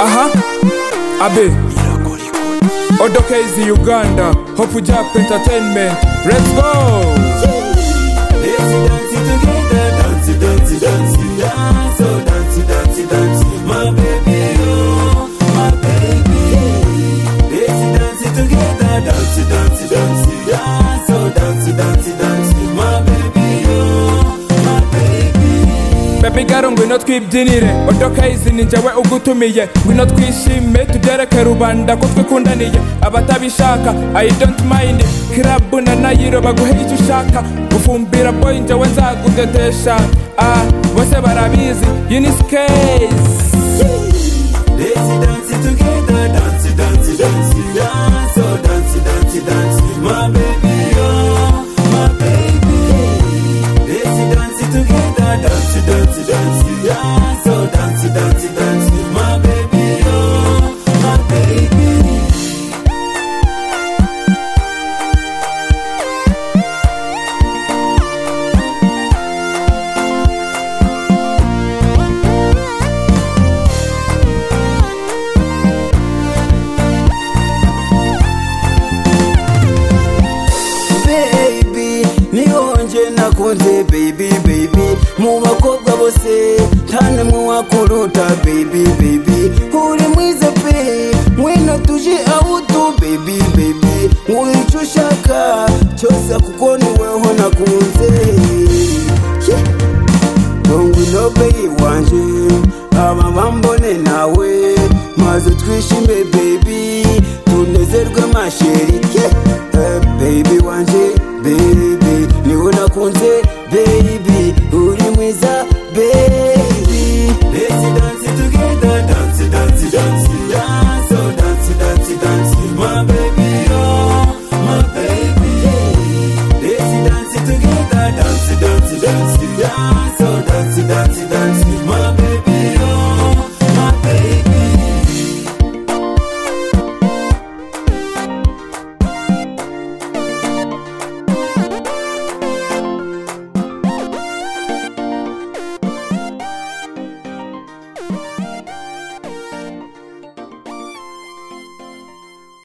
Aha, Abe Odoke Uganda, Hope Jap Entertainment. Let's go! Let's dance together, dance, dance, dance, dance, oh dance, dance, dance, my baby, oh, my baby. Let's dance together, dance, dance, dance, dance, oh dance, dance, dance, my baby, oh, my baby. Baby girl ngwino twibyinire, Odoka ni njyewe ugutumiye, ngwino twishime tubyereke rubanda ko twikundaniye, abatabishaka I don't mind, Club na Nayiro baguhe icyo ushaka, gufumbira boy njyewe nzagudetesha, bose barabizi Uniscase. Let's dance together, dance, dance, dance, dance, oh dance, dance, dance, my baby, oh, my baby. Let's dance together, dance, dance, dance, dance, oh dance, dance, dance, my baby, oh, my baby. Nakunze baby baby mu bakobwa bose tane mu wakuruta baby baby uri mwiza pe mwino tuje auto baby baby wicu ushaka cyose kuko ni weho nakunze ngwino baby wanje aba bambone nawe maze twishime baby tunezerwe masheri